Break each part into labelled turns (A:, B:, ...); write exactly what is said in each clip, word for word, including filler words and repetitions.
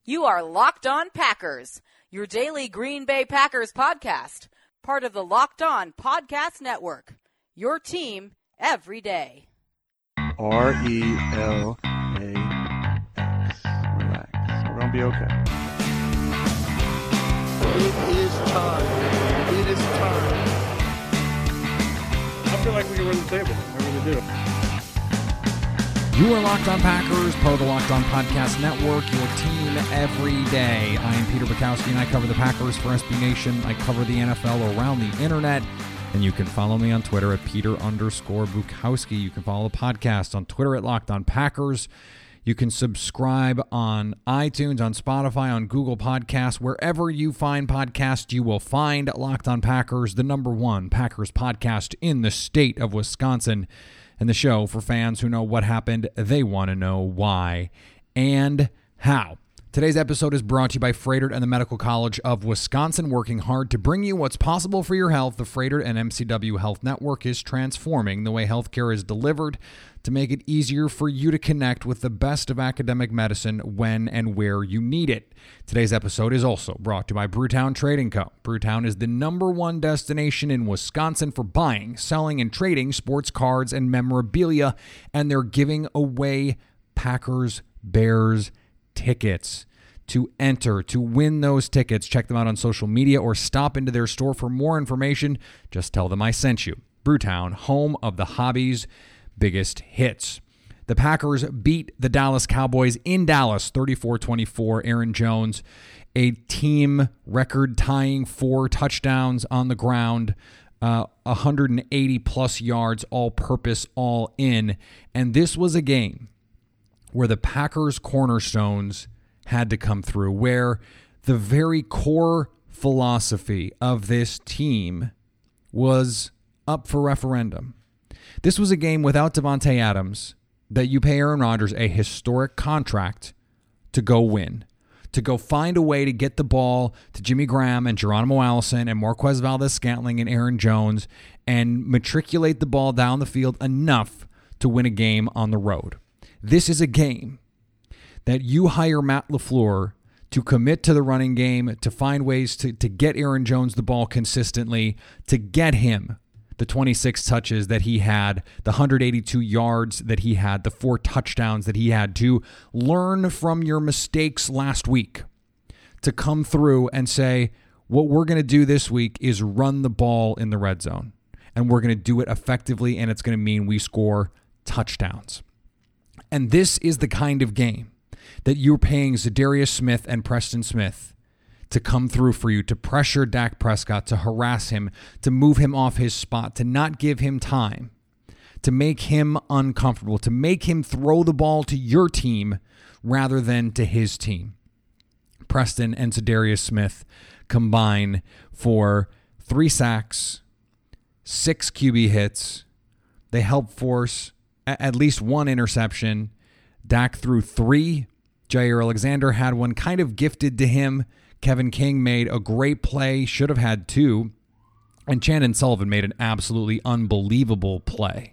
A: You are Locked On Packers, your daily Green Bay Packers podcast, part of the Locked On Podcast Network, your team every day.
B: R E L A X. Relax. We're going to be okay.
C: It is time. It is time.
B: I feel like we can run the table. I really do.
D: You are Locked On Packers, part of the Locked On Podcast Network, your team every day. I am Peter Bukowski, and I cover the Packers for S B Nation. I cover the N F L around the internet, and you can follow me on Twitter at Peter underscore Bukowski. You can follow the podcast on Twitter at Locked On Packers. You can subscribe on iTunes, on Spotify, on Google Podcasts. Wherever you find podcasts, you will find Locked On Packers, the number one Packers podcast in the state of Wisconsin. And the show for fans who know what happened, they want to know why and how. Today's episode is brought to you by Froedtert and the Medical College of Wisconsin, working hard to bring you what's possible for your health. The Froedtert and M C W Health Network is transforming the way healthcare is delivered to make it easier for you to connect with the best of academic medicine when and where you need it. Today's episode is also brought to you by Brewtown Trading Co. Brewtown is the number one destination in Wisconsin for buying, selling, and trading sports cards and memorabilia, and they're giving away Packers Bears tickets. To enter, to win those tickets, check them out on social media or stop into their store for more information. Just tell them I sent you. Brewtown, home of the hobby's biggest hits. The Packers beat the Dallas Cowboys in Dallas, thirty-four twenty-four. Aaron Jones, a team record-tying four touchdowns on the ground, uh, one hundred eighty plus yards, all-purpose, all in. And this was a game where the Packers' cornerstones had to come through, where the very core philosophy of this team was up for referendum. This was a game without Davante Adams that you pay Aaron Rodgers a historic contract to go win, to go find a way to get the ball to Jimmy Graham and Geronimo Allison and Marquez Valdes-Scantling and Aaron Jones and matriculate the ball down the field enough to win a game on the road. This is a game that you hire Matt LaFleur to commit to the running game, to find ways to, to get Aaron Jones the ball consistently, to get him the twenty-six touches that he had, the one hundred eighty-two yards that he had, the four touchdowns that he had, to learn from your mistakes last week, to come through and say, what we're going to do this week is run the ball in the red zone, and we're going to do it effectively, and it's going to mean we score touchdowns. And this is the kind of game that you're paying Za'Darius Smith and Preston Smith to come through for you, to pressure Dak Prescott, to harass him, to move him off his spot, to not give him time, to make him uncomfortable, to make him throw the ball to your team rather than to his team. Preston and Za'Darius Smith combine for three sacks, six Q B hits. They help force at least one interception. Dak threw three. Jair Alexander had one kind of gifted to him. Kevin King made a great play, should have had two. And Chandon Sullivan made an absolutely unbelievable play.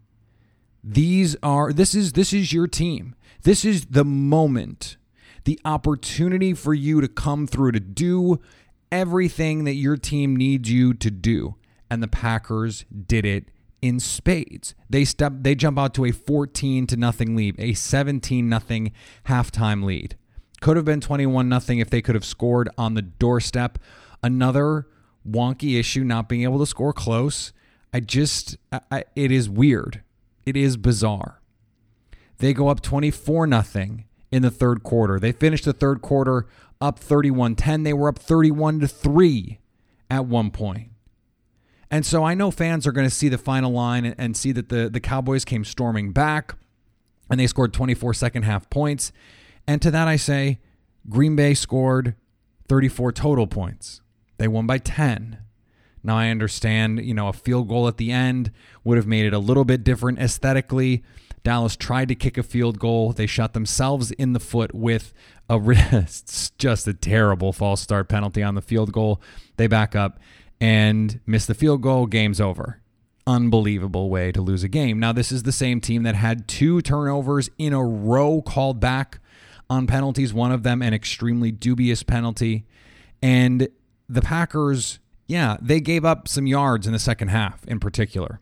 D: These are this is this is your team. This is the moment, the opportunity for you to come through, to do everything that your team needs you to do. And the Packers did it in spades. They step they jump out to a fourteen to nothing lead, a seventeen nothing halftime lead. Could have been twenty-one nothing if they could have scored on the doorstep. Another wonky issue, not being able to score close. I just I, it is weird. It is bizarre. They go up twenty-four nothing in the third quarter. They finished the third quarter up thirty-one ten. They were up thirty-one to three at one point. And so I know fans are going to see the final line and, and see that the, the Cowboys came storming back and they scored twenty-four second half points. And to that I say, Green Bay scored thirty-four total points. They won by ten. Now I understand, you know, a field goal at the end would have made it a little bit different aesthetically. Dallas tried to kick a field goal. They shot themselves in the foot with a just a terrible false start penalty on the field goal. They back up and miss the field goal. Game's over. Unbelievable way to lose a game. Now, this is the same team that had two turnovers in a row called back on penalties, one of them an extremely dubious penalty. And the Packers, yeah, they gave up some yards in the second half in particular.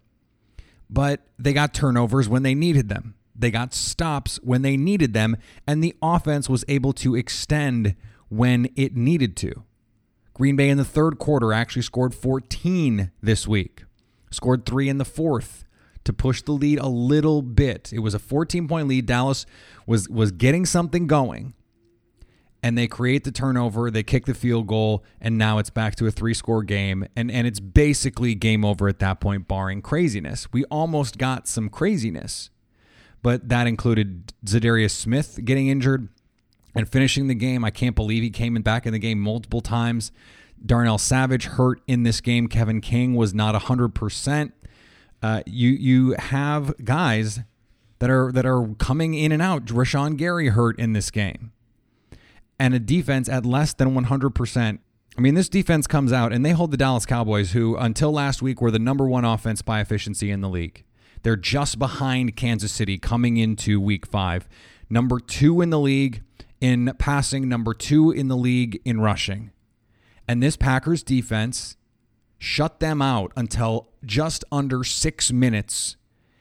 D: But they got turnovers when they needed them. They got stops when they needed them, and the offense was able to extend when it needed to. Green Bay in the third quarter actually scored fourteen this week. Scored three in the fourth to push the lead a little bit. It was a fourteen-point lead. Dallas was, was getting something going, and they create the turnover, they kick the field goal, and now it's back to a three-score game, and, and it's basically game over at that point, barring craziness. We almost got some craziness, but that included Zadarius Smith getting injured and finishing the game. I can't believe he came in back in the game multiple times. Darnell Savage hurt in this game. Kevin King was not one hundred percent. Uh, you you have guys that are that are coming in and out. Rashawn Gary hurt in this game. And a defense at less than one hundred percent. I mean, this defense comes out and they hold the Dallas Cowboys, who until last week were the number one offense by efficiency in the league. They're just behind Kansas City coming into week five. Number two in the league in passing, number two in the league in rushing. And this Packers defense shut them out until just under six minutes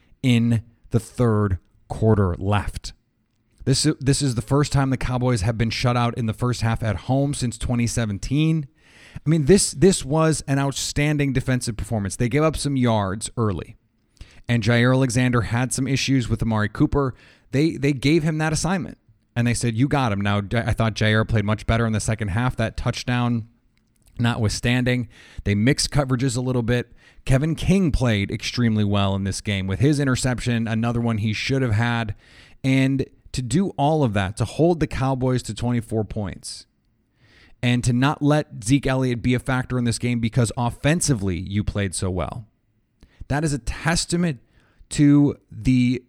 D: in the third quarter left. This, this is the first time the Cowboys have been shut out in the first half at home since twenty seventeen. I mean, this, this was an outstanding defensive performance. They gave up some yards early. And Jair Alexander had some issues with Amari Cooper. They they gave him that assignment. And they said, you got him. Now, I thought Jair played much better in the second half. That touchdown notwithstanding, they mixed coverages a little bit. Kevin King played extremely well in this game with his interception, another one he should have had. And to do all of that, to hold the Cowboys to twenty-four points, and to not let Zeke Elliott be a factor in this game because offensively you played so well, that is a testament to the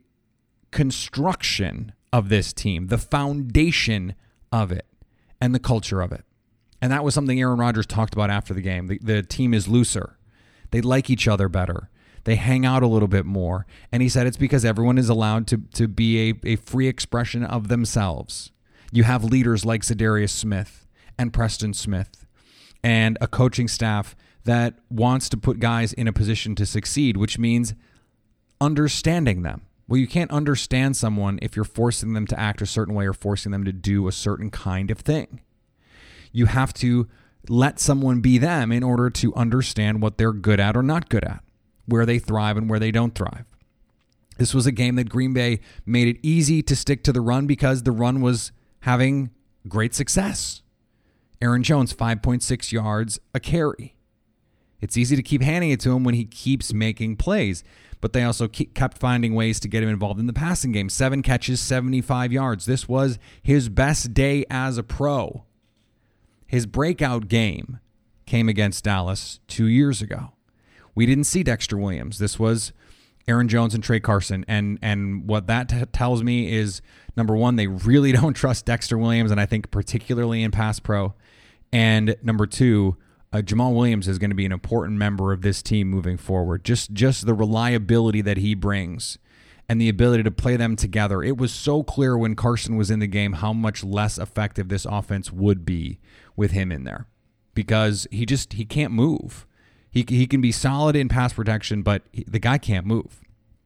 D: construction of this team, the foundation of it, and the culture of it. And that was something Aaron Rodgers talked about after the game. The, the team is looser. They like each other better. They hang out a little bit more. And he said it's because everyone is allowed to, to be a, a free expression of themselves. You have leaders like Zadarius Smith and Preston Smith and a coaching staff that wants to put guys in a position to succeed, which means understanding them. Well, you can't understand someone if you're forcing them to act a certain way or forcing them to do a certain kind of thing. You have to let someone be them in order to understand what they're good at or not good at, where they thrive and where they don't thrive. This was a game that Green Bay made it easy to stick to the run because the run was having great success. Aaron Jones, five point six yards a carry. It's easy to keep handing it to him when he keeps making plays, but they also keep, kept finding ways to get him involved in the passing game. Seven catches, seventy-five yards. This was his best day as a pro. His breakout game came against Dallas two years ago. We didn't see Dexter Williams. This was Aaron Jones and Trey Carson, and and what that t- tells me is, number one, they really don't trust Dexter Williams, and I think particularly in pass pro, and number two, Uh, Jamal Williams is going to be an important member of this team moving forward. Just just the reliability that he brings and the ability to play them together. It was so clear when Carson was in the game how much less effective this offense would be with him in there, because he just he can't move. He he can be solid in pass protection, but he, the guy can't move.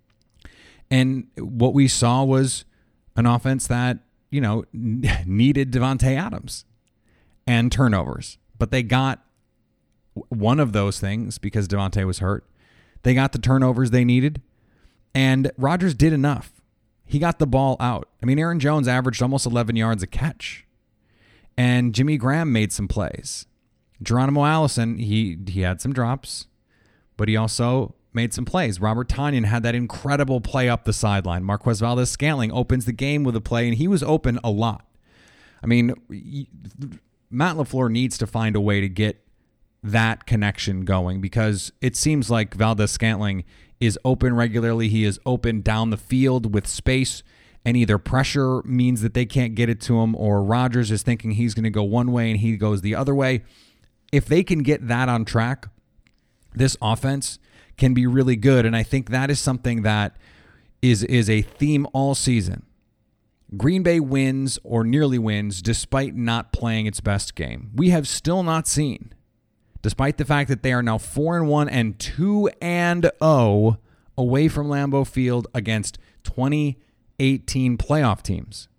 D: And what we saw was an offense that, you know, needed Devontae Adams and turnovers, but they got one of those things because Devontae was hurt. They got the turnovers they needed, and Rodgers did enough. He got the ball out. I mean, Aaron Jones averaged almost eleven yards a catch, and Jimmy Graham made some plays. Geronimo Allison, he he had some drops, but he also made some plays. Robert Tonyan had that incredible play up the sideline. Marquez Valdes-Scantling opens the game with a play, and he was open a lot. I mean, Matt LaFleur needs to find a way to get that connection going, because it seems like Valdes-Scantling is open regularly. He is open down the field with space, and either pressure means that they can't get it to him, or Rodgers is thinking he's going to go one way and he goes the other way. If they can get that on track, this offense can be really good, and I think that is something that is is a theme all season. Green Bay wins or nearly wins despite not playing its best game. We have still not seen, despite the fact that they are now four and one and two and oh away from Lambeau Field against twenty eighteen playoff teams.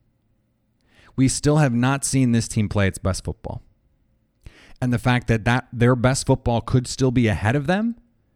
D: We still have not seen this team play its best football. And the fact that, that their best football could still be ahead of them,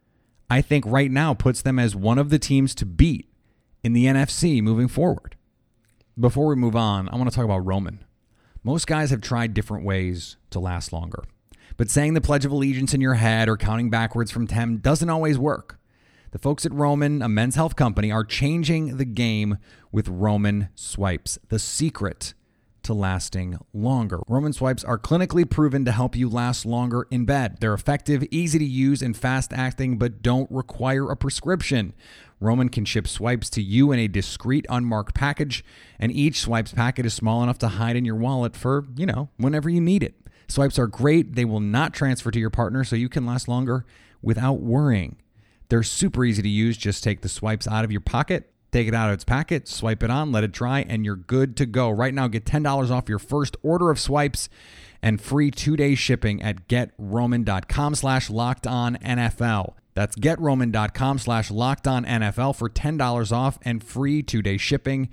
D: I think right now puts them as one of the teams to beat in the N F C moving forward. Before we move on, I want to talk about Roman. Most guys have tried different ways to last longer. But saying the Pledge of Allegiance in your head or counting backwards from ten doesn't always work. The folks at Roman, a men's health company, are changing the game with Roman Swipes, the secret to lasting longer. Roman Swipes are clinically proven to help you last longer in bed. They're effective, easy to use, and fast-acting, but don't require a prescription. Roman can ship swipes to you in a discreet, unmarked package, and each Swipes packet is small enough to hide in your wallet for, you know, whenever you need it. Swipes are great. They will not transfer to your partner, so you can last longer without worrying. They're super easy to use. Just take the swipes out of your pocket, take it out of its packet, swipe it on, let it dry, and you're good to go. Right now, get ten dollars off your first order of swipes and free two-day shipping at getroman.com slash locked on NFL. That's getroman.com slash locked on NFL for ten dollars off and free two-day shipping.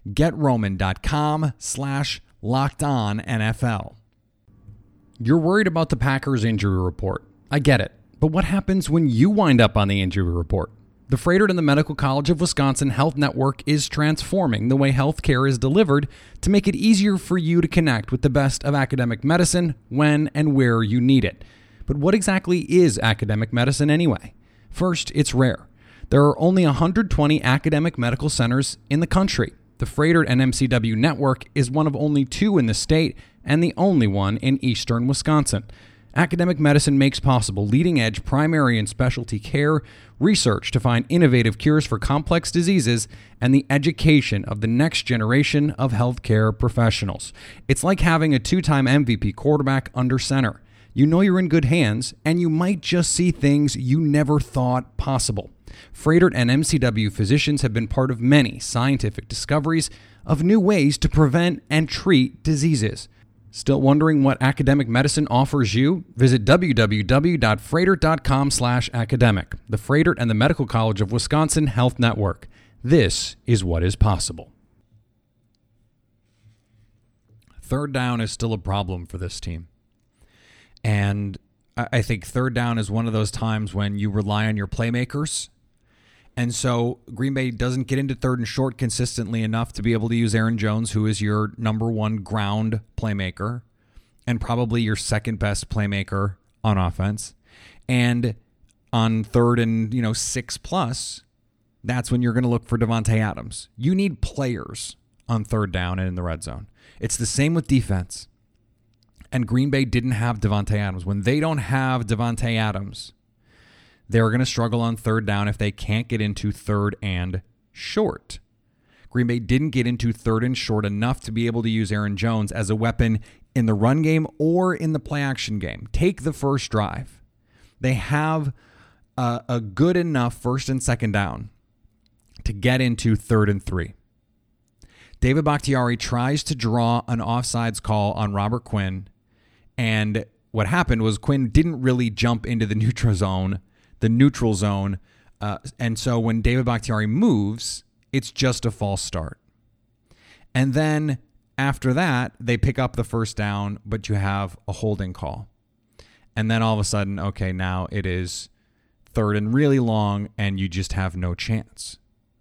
D: Getroman.com slash locked on NFL. You're worried about the Packers injury report. I get it. But what happens when you wind up on the injury report? The Froedtert and the Medical College of Wisconsin Health Network is transforming the way healthcare is delivered to make it easier for you to connect with the best of academic medicine when and where you need it. But what exactly is academic medicine anyway? First, it's rare. There are only one hundred twenty academic medical centers in the country. The Froedtert and M C W network is one of only two in the state and the only one in eastern Wisconsin. Academic medicine makes possible leading-edge primary and specialty care, research to find innovative cures for complex diseases, and the education of the next generation of healthcare professionals. It's like having a two-time M V P quarterback under center. You know you're in good hands, and you might just see things you never thought possible. Froedtert and M C W physicians have been part of many scientific discoveries of new ways to prevent and treat diseases. Still wondering what academic medicine offers you? Visit w w w dot froedtert dot com slash academic. The Froedtert and the Medical College of Wisconsin Health Network. This is what is possible. Third down is still a problem for this team. And I think third down is one of those times when you rely on your playmakers. And so Green Bay doesn't get into third and short consistently enough to be able to use Aaron Jones, who is your number one ground playmaker and probably your second best playmaker on offense. And on third and, you know, six plus, that's when you're going to look for Davante Adams. You need players on third down and in the red zone. It's the same with defense. And Green Bay didn't have Davante Adams. When they don't have Davante Adams, they're going to struggle on third down if they can't get into third and short. Green Bay didn't get into third and short enough to be able to use Aaron Jones as a weapon in the run game or in the play action game. Take the first drive. They have a, a good enough first and second down to get into third and three. David Bakhtiari tries to draw an offsides call on Robert Quinn, and what happened was Quinn didn't really jump into the neutral zone, the neutral zone, uh, and so when David Bakhtiari moves, it's just a false start. And then after that, they pick up the first down, but you have a holding call. And then all of a sudden, okay, now it is third and really long, and you just have no chance.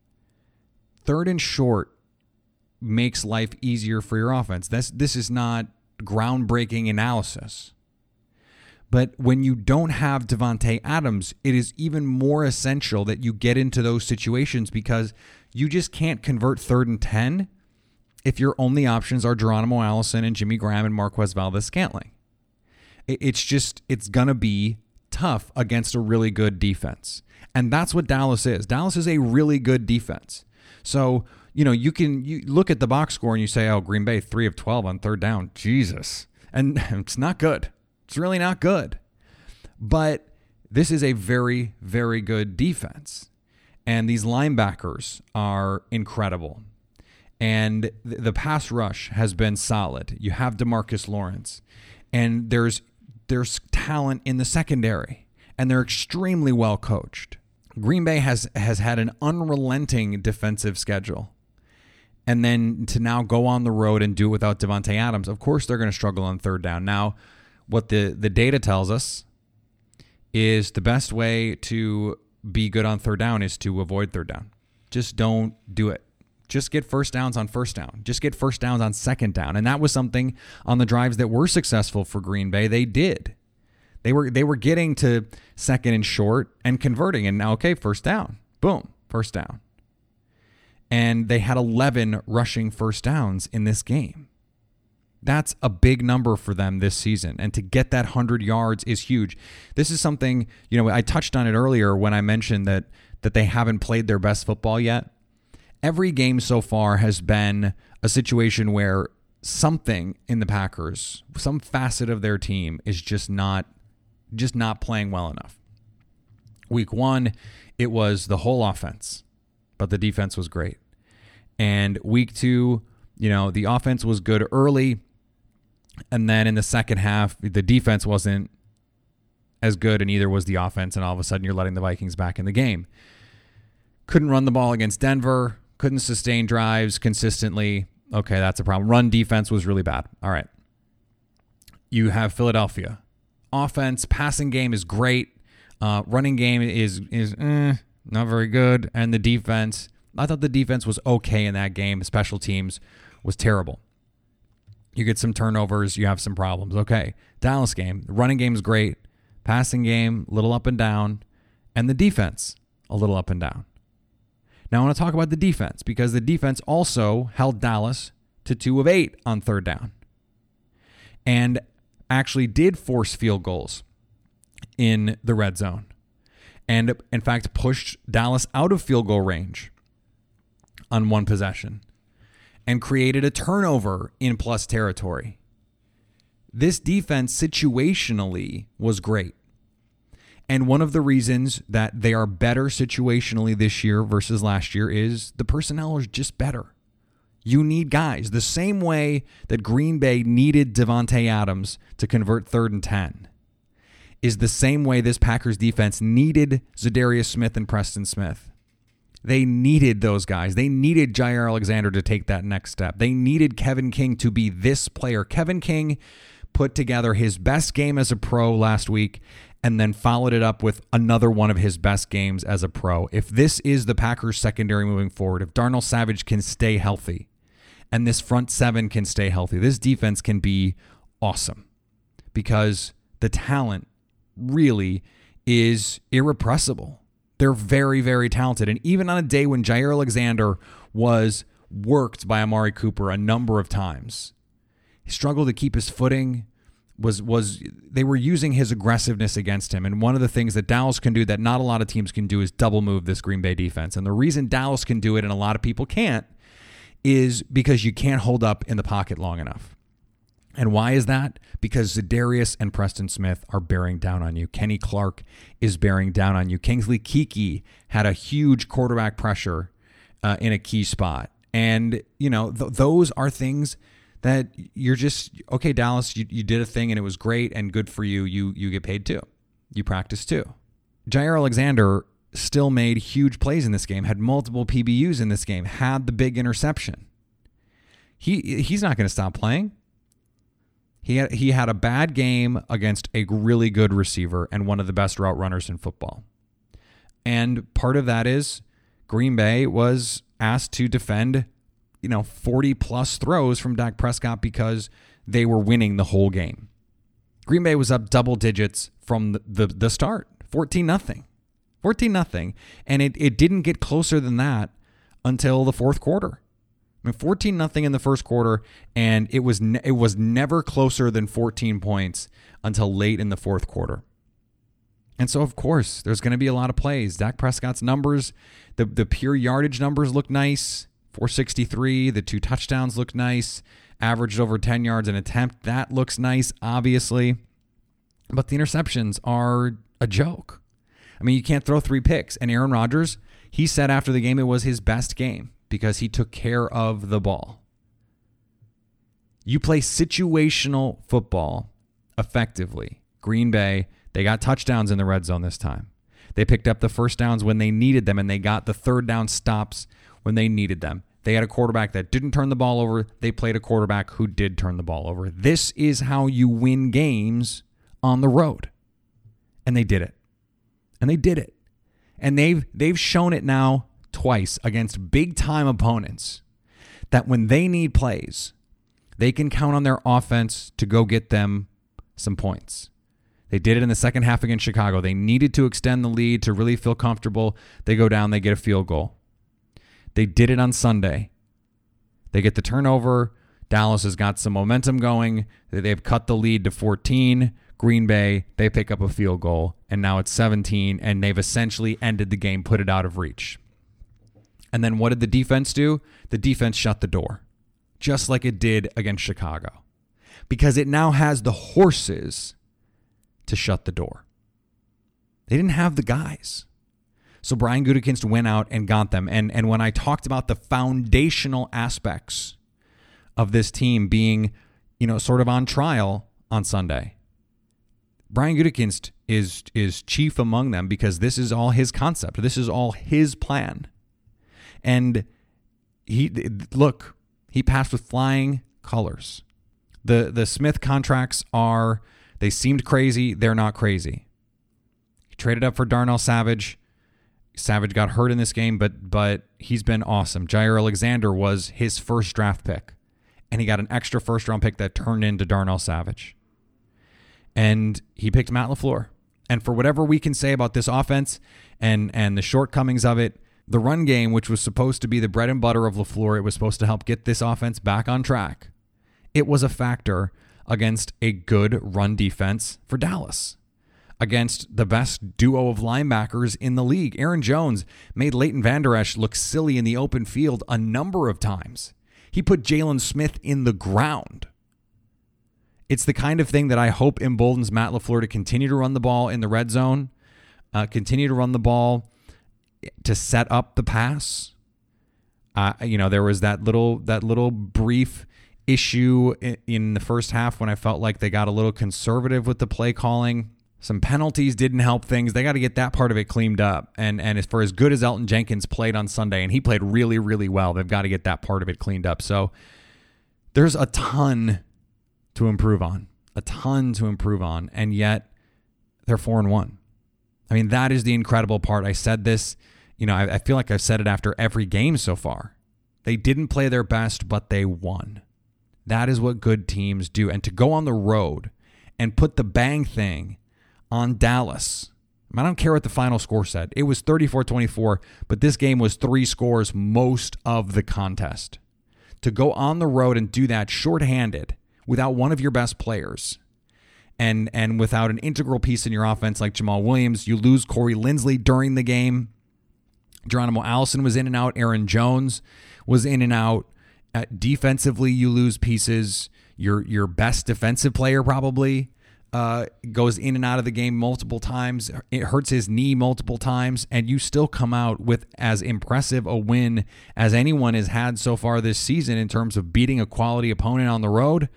D: Third and short makes life easier for your offense. This, this is not groundbreaking analysis. But when you don't have Davante Adams, it is even more essential that you get into those situations because you just can't convert third and ten if your only options are Geronimo Allison and Jimmy Graham and Marquez Valdes-Scantling. It's just, it's going to be tough against a really good defense. And that's what Dallas is. Dallas is a really good defense. So, you know, you can you look at the box score and you say, oh, Green Bay, three of twelve on third down. Jesus. And it's not good. It's really not good. But this is a very, very good defense. And these linebackers are incredible. And the pass rush has been solid. You have DeMarcus Lawrence. And there's there's talent in the secondary. And they're extremely well coached. Green Bay has, has had an unrelenting defensive schedule. And then to now go on the road and do it without Davante Adams, of course they're going to struggle on third down. Now, what the, the data tells us is the best way to be good on third down is to avoid third down. Just don't do it. Just get first downs on first down. Just get first downs on second down. And that was something on the drives that were successful for Green Bay. They did. They were they were getting to second and short and converting. And now, okay, first down. Boom, first down. And they had eleven rushing first downs in this game. That's a big number for them this season. And to get that one hundred yards is huge. This is something, you know, I touched on it earlier when I mentioned that that they haven't played their best football yet. Every game so far has been a situation where something in the Packers, some facet of their team is just not just not playing well enough. Week one, it was the whole offense, but the defense was great. And week two, you know, the offense was good early, and then in the second half, the defense wasn't as good, and neither was the offense, and all of a sudden you're letting the Vikings back in the game. Couldn't run the ball against Denver, couldn't sustain drives consistently. Okay, that's a problem. Run defense was really bad. All right. You have Philadelphia. Offense, passing game is great. Uh, running game is is eh, not very good. And the defense, I thought the defense was okay in that game. Special teams was terrible. You get some turnovers, you have some problems. Okay, Dallas game, the running game is great. Passing game, a little up and down. And the defense, a little up and down. Now I want to talk about the defense because the defense also held Dallas to two of eight on third down. And actually did force field goals in the red zone. And in fact, pushed Dallas out of field goal range on one possession and created a turnover in plus territory. This defense situationally was great. And one of the reasons that they are better situationally this year versus last year is the personnel is just better. You need guys. The same way that Green Bay needed Davante Adams to convert third and ten is the same way this Packers defense needed Zadarius Smith and Preston Smith. They needed those guys. They needed Jair Alexander to take that next step. They needed Kevin King to be this player. Kevin King put together his best game as a pro last week and then followed it up with another one of his best games as a pro. If this is the Packers secondary moving forward, if Darnell Savage can stay healthy and this front seven can stay healthy, this defense can be awesome because the talent really is irrepressible. They're very, very talented. And even on a day when Jair Alexander was worked by Amari Cooper a number of times, he struggled to keep his footing, was was they were using his aggressiveness against him. And one of the things that Dallas can do that not a lot of teams can do is double move this Green Bay defense. And the reason Dallas can do it and a lot of people can't is because you can't hold up in the pocket long enough. And why is that? Because Zadarius and Preston Smith are bearing down on you. Kenny Clark is bearing down on you. Kingsley Keke had a huge quarterback pressure uh, in a key spot. And, you know, th- those are things that you're just, okay, Dallas, you, you did a thing and it was great and good for you. You you get paid too. You practice too. Jair Alexander still made huge plays in this game, had multiple P B Us in this game, had the big interception. He He's not going to stop playing. He had, he had a bad game against a really good receiver and one of the best route runners in football. And part of that is Green Bay was asked to defend, you know, forty plus throws from Dak Prescott because they were winning the whole game. Green Bay was up double digits from the, the, the start, fourteen nothing. fourteen nothing. And it, it didn't get closer than that until the fourth quarter. I mean, fourteen nothing in the first quarter, and it was ne- it was never closer than fourteen points until late in the fourth quarter. And so, of course, there's going to be a lot of plays. Dak Prescott's numbers, the, the pure yardage numbers look nice, four sixty-three. The two touchdowns look nice, averaged over ten yards an attempt. That looks nice, obviously. But the interceptions are a joke. I mean, you can't throw three picks. And Aaron Rodgers, he said after the game it was his best game. because he took care of the ball. You play situational football effectively. Green Bay, they got touchdowns in the red zone this time. They picked up the first downs when they needed them, and they got the third down stops when they needed them. They had a quarterback that didn't turn the ball over. They played a quarterback who did turn the ball over. This is how you win games on the road. And they did it. And they did it. And they've they've shown it now twice against big-time opponents that when they need plays, they can count on their offense to go get them some points. They did it in the second half against Chicago. They needed to extend the lead to really feel comfortable. They go down, they get a field goal. They did it on Sunday. They get the turnover. Dallas has got some momentum going. They've cut the lead to fourteen. Green Bay, they pick up a field goal, and now it's seventeen, and they've essentially ended the game, put it out of reach. And then what did the defense do? The defense shut the door, just like it did against Chicago, because it now has the horses to shut the door. They didn't have the guys. So Brian Gutekunst went out and got them. And, and when I talked about the foundational aspects of this team being, you know, sort of on trial on Sunday, Brian Gutekunst is is chief among them because this is all his concept. This is all his plan. And he look, he passed with flying colors. The the Smith contracts are, they seemed crazy. They're not crazy. He traded up for Darnell Savage. Savage got hurt in this game, but but he's been awesome. Jair Alexander was his first draft pick, and he got an extra first-round pick that turned into Darnell Savage. And he picked Matt LaFleur. And for whatever we can say about this offense and, and the shortcomings of it, the run game, which was supposed to be the bread and butter of LaFleur, it was supposed to help get this offense back on track. It was a factor against a good run defense for Dallas, against the best duo of linebackers in the league. Aaron Jones made Leighton Vander Esch look silly in the open field a number of times. He put Jalen Smith in the ground. It's the kind of thing that I hope emboldens Matt LaFleur to continue to run the ball in the red zone, uh, continue to run the ball to set up the pass. Uh, you know, there was that little that little brief issue in, in the first half when I felt like they got a little conservative with the play calling. Some penalties didn't help things. They got to get that part of it cleaned up. And and as for as good as Elton Jenkins played on Sunday, and he played really, really well, they've got to get that part of it cleaned up. So there's a ton to improve on, a ton to improve on, and yet they're four and one. I mean, that is the incredible part. I said this, you know, I, I feel like I've said it after every game so far. They didn't play their best, but they won. That is what good teams do. And to go on the road and put the bang thing on Dallas, I don't care what the final score said. It was thirty-four twenty-four, but this game was three scores most of the contest. To go on the road and do that shorthanded, without one of your best players, and and without an integral piece in your offense like Jamal Williams, you lose Corey Linsley during the game. Geronimo Allison was in and out. Aaron Jones was in and out. Uh, defensively, you lose pieces. Your your best defensive player probably uh, goes in and out of the game multiple times. It hurts his knee multiple times, and you still come out with as impressive a win as anyone has had so far this season in terms of beating a quality opponent on the road.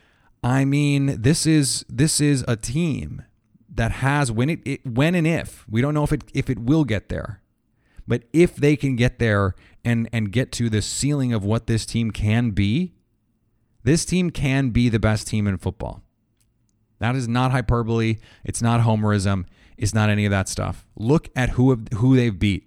D: I mean, this is this is a team that has, when it, it when and if, we don't know if it if it will get there, but if they can get there and and get to the ceiling of what this team can be, this team can be the best team in football. That is not hyperbole. It's not homerism. It's not any of that stuff. Look at who have, who they've beat.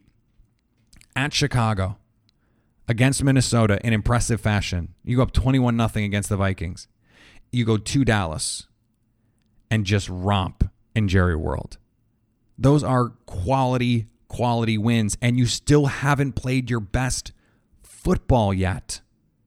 D: At Chicago, against Minnesota in impressive fashion. You go up twenty-one nothing against the Vikings. You go to Dallas and just romp in Jerry World. Those are quality, quality wins, and you still haven't played your best football yet.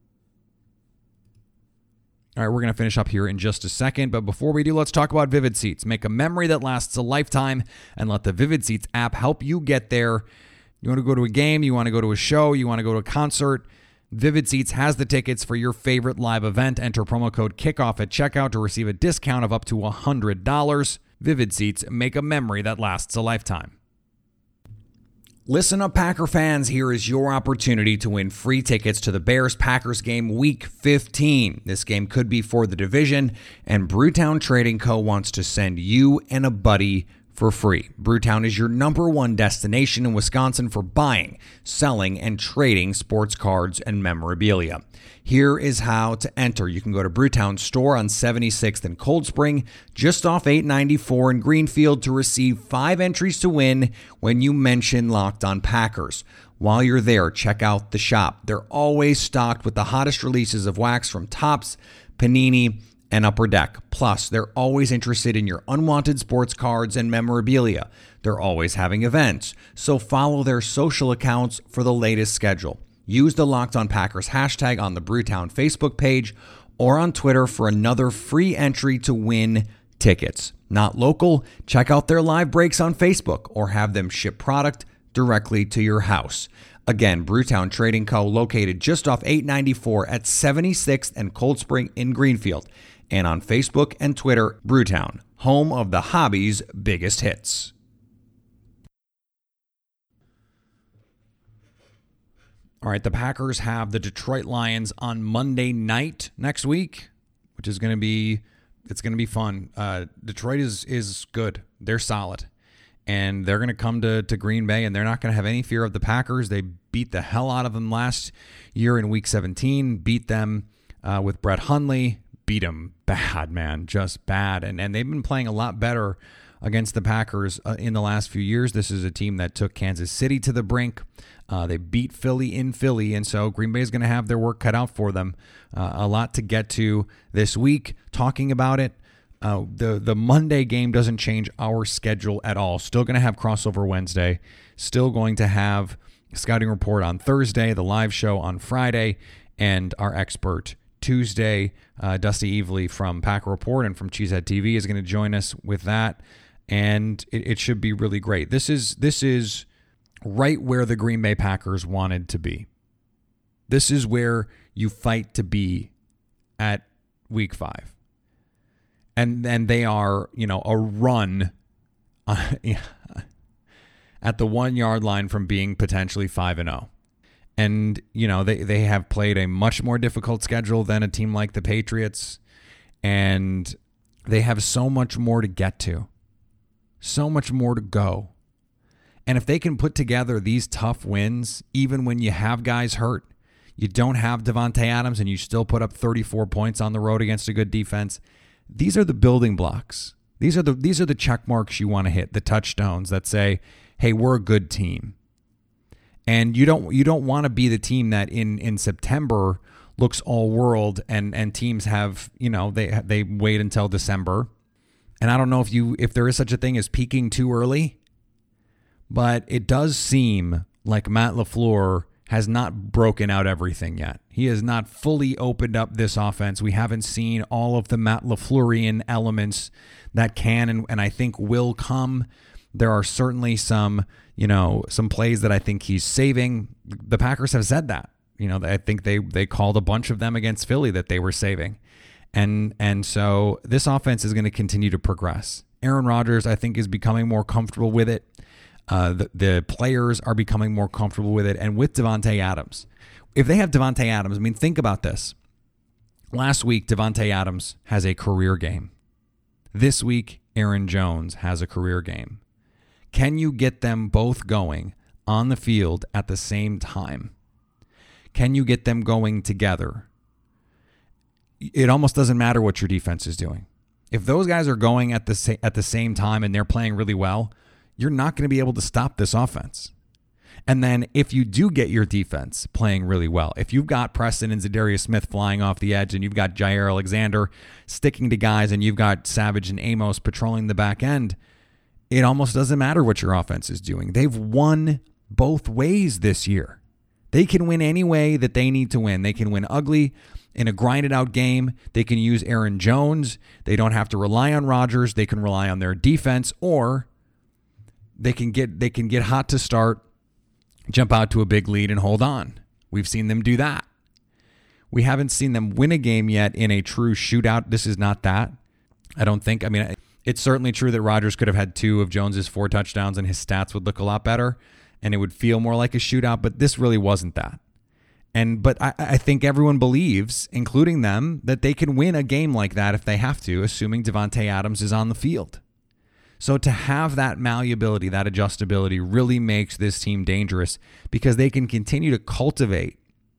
D: All right, we're going to finish up here in just a second, but before we do, let's talk about Vivid Seats. Make a memory that lasts a lifetime and let the Vivid Seats app help you get there. You want to go to a game, you want to go to a show, you want to go to a concert, Vivid Seats has the tickets for your favorite live event. Enter promo code KICKOFF at checkout to receive a discount of up to one hundred dollars. Vivid Seats, make a memory that lasts a lifetime. Listen up, Packer fans. Here is your opportunity to win free tickets to the Bears-Packers game Week fifteen. This game could be for the division, and Brewtown Trading Co. wants to send you and a buddy for free. Brewtown is your number one destination in Wisconsin for buying, selling, and trading sports cards and memorabilia. Here is how to enter. You can go to Brewtown's store on seventy-sixth and Cold Spring, just off eight ninety-four in Greenfield, to receive five entries to win when you mention Locked On Packers. While you're there, check out the shop. They're always stocked with the hottest releases of wax from Topps, Panini, and Upper Deck. Plus, they're always interested in your unwanted sports cards and memorabilia. They're always having events, so follow their social accounts for the latest schedule. Use the Locked On Packers hashtag on the Brewtown Facebook page or on Twitter for another free entry to win tickets. Not local? Check out their live breaks on Facebook or have them ship product directly to your house. Again, Brewtown Trading Co., located just off eight ninety-four at seventy-sixth and Cold Spring in Greenfield. And on Facebook and Twitter, Brewtown, home of the hobby's biggest hits. All right, the Packers have the Detroit Lions on Monday night next week, which is going to be it's going to be fun. Uh, Detroit is is good; they're solid, and they're going to come to to Green Bay, and they're not going to have any fear of the Packers. They beat the hell out of them last year in Week seventeen. Beat them uh, with Brett Hundley. Beat them bad, man, just bad, and and they've been playing a lot better against the Packers uh, in the last few years. This is a team that took Kansas City to the brink. Uh, they beat Philly in Philly, and so Green Bay is going to have their work cut out for them. Uh, a lot to get to this week, talking about it. Uh, the, the Monday game doesn't change our schedule at all. Still going to have Crossover Wednesday. Still going to have Scouting Report on Thursday, the live show on Friday, and our expert Tuesday. Uh, Dusty Evely from Packer Report and from Cheesehead T V is going to join us with that, and it, it should be really great. This is this is right where the Green Bay Packers wanted to be. This is where you fight to be at week five. And then they are, you know, a run uh, at the one-yard line from being potentially five and oh. And, you know, they, they have played a much more difficult schedule than a team like the Patriots. And they have so much more to get to. So much more to go. And if they can put together these tough wins, even when you have guys hurt, you don't have Davante Adams and you still put up thirty-four points on the road against a good defense, these are the building blocks. These are the these are the check marks you want to hit, the touchdowns that say, hey, we're a good team. And you don't you don't want to be the team that in, in September looks all world and, and teams have, you know, they they wait until December. And I don't know if you if there is such a thing as peaking too early, but it does seem like Matt LaFleur has not broken out everything yet. He has not fully opened up this offense. We haven't seen all of the Matt LaFleurian elements that can and, and I think will come. There are certainly some, you know, some plays that I think he's saving. The Packers have said that. You know, I think they they called a bunch of them against Philly that they were saving. And and so this offense is going to continue to progress. Aaron Rodgers, I think, is becoming more comfortable with it. Uh, the, the players are becoming more comfortable with it. And with Davante Adams, if they have Davante Adams, I mean, think about this. Last week, Davante Adams has a career game. This week, Aaron Jones has a career game. Can you get them both going on the field at the same time? Can you get them going together? It almost doesn't matter what your defense is doing. If those guys are going at the sa- at the same time and they're playing really well, you're not going to be able to stop this offense. And then if you do get your defense playing really well, if you've got Preston and Zadarius Smith flying off the edge and you've got Jair Alexander sticking to guys and you've got Savage and Amos patrolling the back end, it almost doesn't matter what your offense is doing. They've won both ways this year. They can win any way that they need to win. They can win ugly in a grinded out game. They can use Aaron Jones. They don't have to rely on Rodgers. They can rely on their defense, or they can get they can get hot to start, jump out to a big lead and hold on. We've seen them do that. We haven't seen them win a game yet in a true shootout. This is not that. I don't think. I mean, it's certainly true that Rodgers could have had two of Jones's four touchdowns and his stats would look a lot better. and it would feel more like a shootout, but this really wasn't that. And but I, I think everyone believes, including them, that they can win a game like that if they have to, assuming Davante Adams is on the field. So to have that malleability, that adjustability really makes this team dangerous because they can continue to cultivate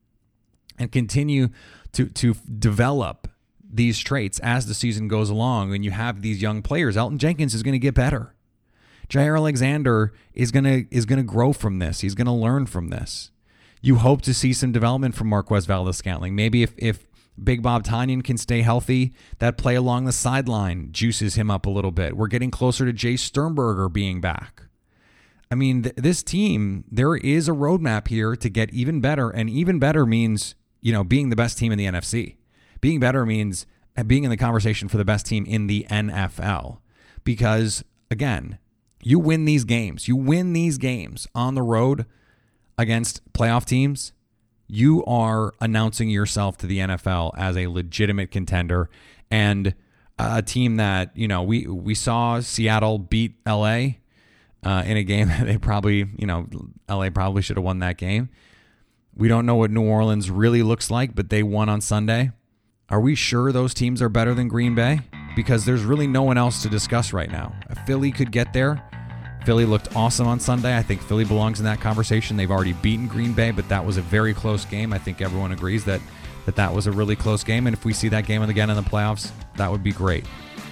D: and continue to, to develop these traits as the season goes along. And you have these young players. Elton Jenkins is going to get better. Jair Alexander is going to is going to grow from this. He's going to learn from this. You hope to see some development from Marquez Valdes-Scantling. Maybe if if Big Bob Tonyan can stay healthy, that play along the sideline juices him up a little bit. We're getting closer to Jay Sternberger being back. I mean, th- this team, there is a roadmap here to get even better, and even better means, you know, being the best team in the N F C. Being better means being in the conversation for the best team in the N F L. Because, again, you win these games. You win these games on the road against playoff teams, you are announcing yourself to the N F L as a legitimate contender and a team that, you know, we, we saw Seattle beat L A uh, in a game that they probably, you know, L A probably should have won that game. We don't know what New Orleans really looks like, but they won on Sunday. Are we sure those teams are better than Green Bay? Because there's really no one else to discuss right now. Philly could get there. Philly looked awesome on Sunday. I think Philly belongs in that conversation. They've already beaten Green Bay, but that was a very close game. I think everyone agrees that that, that was a really close game, and if we see that game again in the playoffs, that would be great.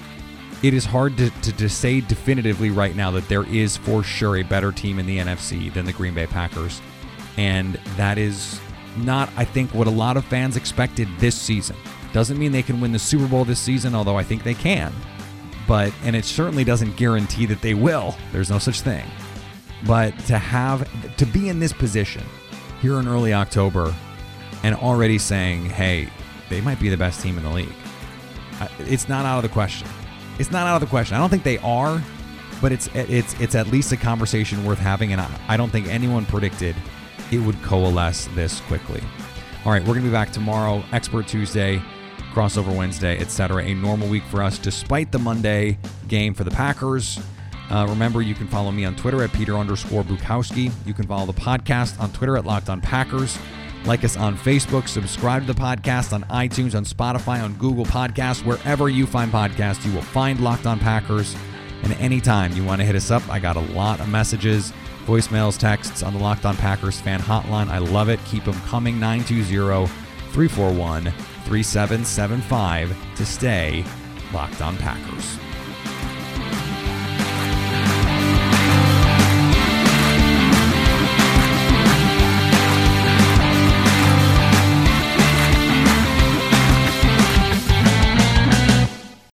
D: It is hard to, to, to say definitively right now that there is for sure a better team in the N F C than the Green Bay Packers, and that is not, I think, what a lot of fans expected this season. Doesn't mean they can win the Super Bowl this season, although I think they can. But, and it certainly doesn't guarantee that they will. There's no such thing. But to have, to be in this position here in early October and already saying, hey, they might be the best team in the league, it's not out of the question. It's not out of the question. I don't think they are, but it's it's it's at least a conversation worth having, and I, I don't think anyone predicted it would coalesce this quickly. All right, we're going to be back tomorrow, Expert Tuesday, Crossover Wednesday, et cetera. A normal week for us, despite the Monday game for the Packers. Uh, remember, you can follow me on Twitter at Peter underscore Bukowski. You can follow the podcast on Twitter at Locked On Packers. Like us on Facebook. Subscribe to the podcast on iTunes, on Spotify, on Google Podcasts. Wherever you find podcasts, you will find Locked On Packers. And anytime you want to hit us up, I got a lot of messages, voicemails, texts on the Locked On Packers fan hotline. I love it. Keep them coming. nine two zero, three four one, three seven seven five to stay Locked On Packers.